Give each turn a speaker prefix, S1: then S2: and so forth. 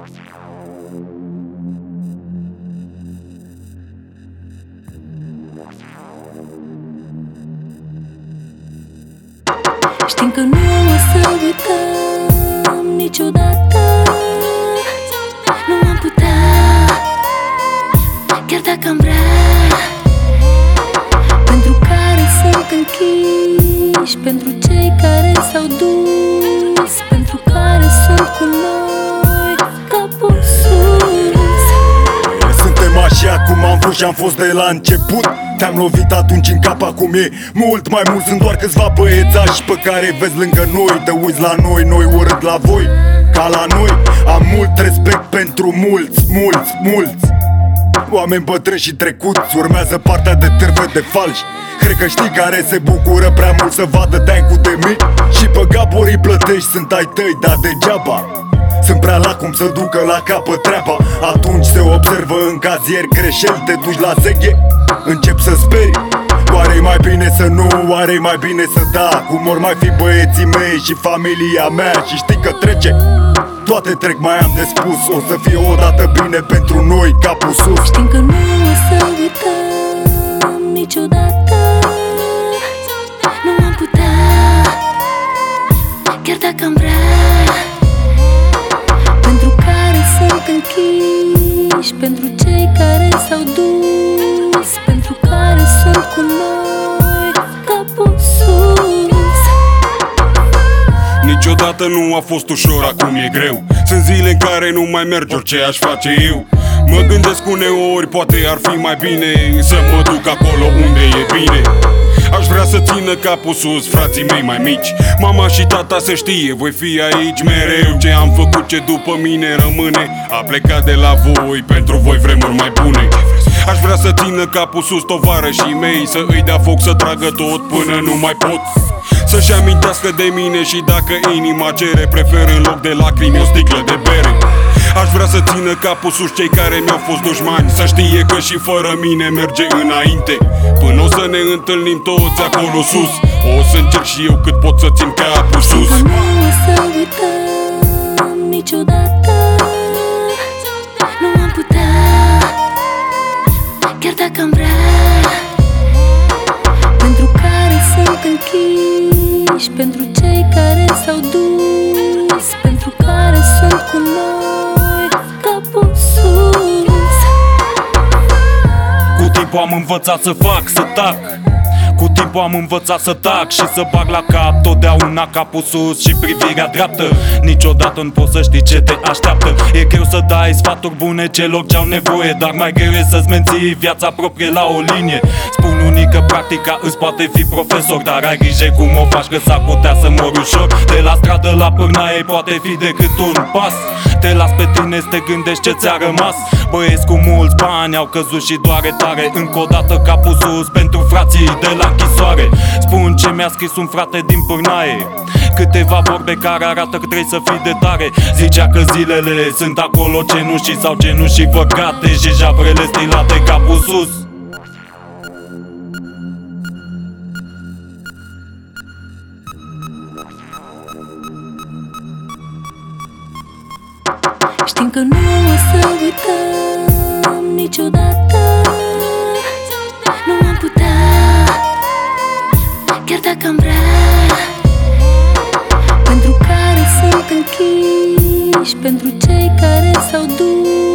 S1: Știm că nu o să uităm niciodată. Nu am putea, chiar dacă am vrea. Pentru care sunt închiși, pentru cei care s-au dus, pentru care sunt cu noi capul sus.
S2: Suntem așa cum am fost și am fost de la început. Te-am lovit atunci în cap, acum e mult mai mult. Sunt doar câțiva băiețași pe care vezi lângă noi. Te uiți la noi, noi urât la voi, ca la noi. Am mult respect pentru mulți oameni bătrâni și trecuți. Urmează partea de târfe de falși. Cred că știi care se bucură prea mult să vadă teancul de mii. Și pe gaborii plătești, sunt ai tăi, dar degeaba. Sunt prea lacom să ducă la capăt treaba. Atunci se observă în cazier greșeli. Te duci la zeghe, încep să speri. Oare-i mai bine să nu, oare-i mai bine să da? Cum or mai fi băieții mei și familia mea? Și știi că trece, toate trec, mai am de spus. O să fie odată bine pentru noi, capul sus.
S1: Știm că nu o să uităm niciodată. Nu am putea, chiar dacă am vrea. Pentru care sunt închiși, pentru cei care s-au dus, pentru care sunt cu noi capul sus.
S3: Niciodată nu a fost ușor, acum e greu. Sunt zile în care nu mai merge orice aș face eu. Mă gândesc uneori, poate ar fi mai bine să mă duc acolo unde e bine. Aș vrea să țină capul sus frații mei mai mici. Mama și tata să știe, voi fi aici mereu. Ce am făcut, ce după mine rămâne, a plecat de la voi, pentru voi vremuri mai bune. Aș vrea să țină capul sus tovarășii mei, să îi dea foc să tragă tot până nu mai pot. Să-și amintească de mine și dacă inima cere, prefer în loc de lacrimi o sticlă de bere. Aș vrea să țină capul sus cei care mi-au fost dușmani, să știe că și fără mine merge înainte. Până o să ne întâlnim toți acolo sus, o să încerc și eu cât pot să țin capul sus.
S1: Nu o să uităm niciodată. Nu am putea, chiar dacă am vrea. Pentru care sunt închiși, pentru cei care s-au dus, pentru care sunt cu noi capul sus.
S4: Cu timpul am învățat să fac, să tac. Cu timpul am învățat să tac și să bag la cap totdeauna capul sus și privirea dreaptă. Niciodată nu poți să știi ce te așteaptă. E greu să dai sfaturi bune celor ce-au nevoie, dar mai greu e să-ți menții viața proprie la o linie. Spun unii că practica îți poate fi profesor, dar ai grijă cum o faci, că s-ar putea să mori ușor. De la stradă la pârnaie poate fi decât un pas. Te las pe tine să te gândești ce ți-a rămas. Băieți cu mulți bani au căzut și doare tare. Încă o dată capul sus pentru frații de la închisoare. Spun ce mi-a scris un frate din pârnaie, câteva vorbe care arată că trebuie să fii de tare. Zicea că zilele sunt acolo cenușii sau cenușii văcate și javrele stilate, capul sus.
S1: Știm că nu o să uităm niciodată. Nu am putea, chiar dacă am vrea. Pentru care sunt închiși, pentru cei care s-au dus,